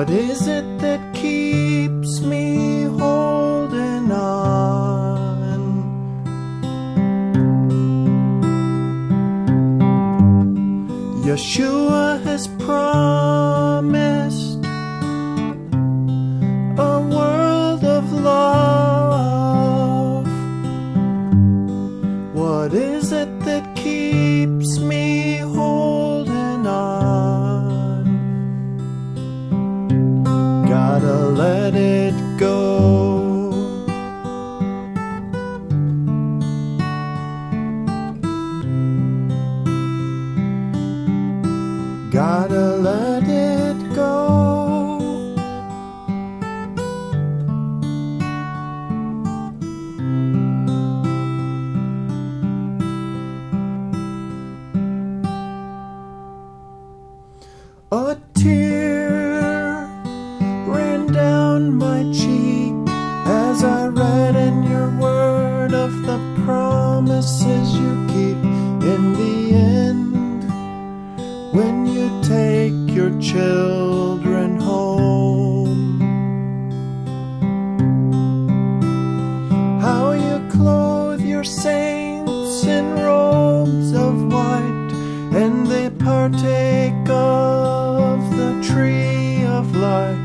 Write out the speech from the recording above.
What is it that keeps me holding on? Yeshua has promised a world of love. What is it that keeps me holding on? Gotta let it go. Gotta let it go. A tear ran down my cheek as I read in your word of the promises you keep in the end. When you take your children home, how you clothe your saints in robes of white, and they partake of the tree of life.